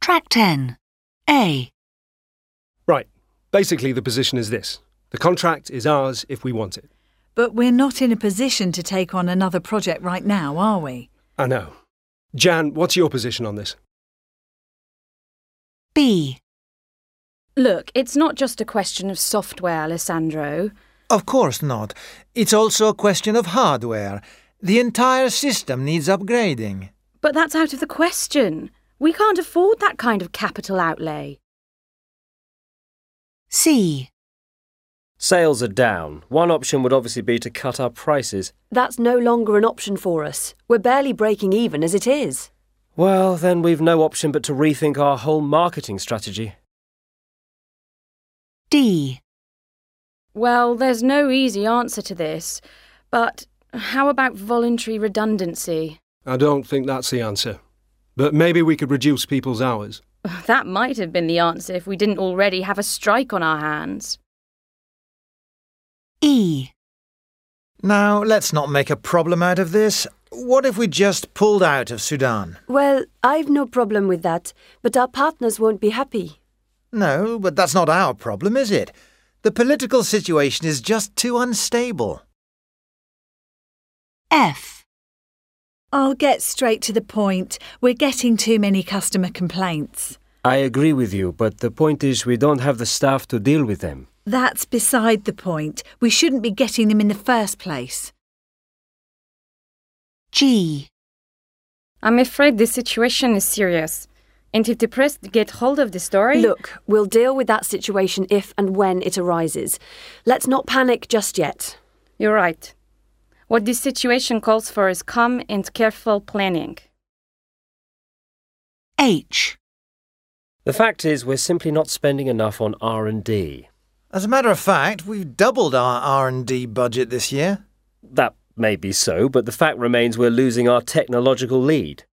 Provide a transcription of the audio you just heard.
Track 10. A. Right. Basically, the position is this. The contract is ours if we want it. But we're not in a position to take on another project right now, are we? I know. Jan, what's your position on this? B. Look, it's not just a question of software, Alessandro. Of course not. It's also a question of hardware. The entire system needs upgrading. But that's out of the question. We can't afford that kind of capital outlay. C. Sales are down. One option would obviously be to cut our prices. That's no longer an option for us. We're barely breaking even as it is. Well, then we've no option but to rethink our whole marketing strategy. D. Well, there's no easy answer to this. But how about voluntary redundancy? I don't think that's the answer. But maybe we could reduce people's hours. That might have been the answer if we didn't already have a strike on our hands. E. Now, let's not make a problem out of this. What if we just pulled out of Sudan? Well, I've no problem with that, but our partners won't be happy. No, but that's not our problem, is it? The political situation is just too unstable. F. I'll get straight to the point. We're getting too many customer complaints. I agree with you, but the point is we don't have the staff to deal with them. That's beside the point. We shouldn't be getting them in the first place. G. I'm afraid this situation is serious. And if the press get hold of the story... Look, we'll deal with that situation if and when it arises. Let's not panic just yet. You're right. What this situation calls for is calm and careful planning. H. The fact is we're simply not spending enough on R&D. As a matter of fact, we've doubled our R&D budget this year. That may be so, but the fact remains we're losing our technological lead.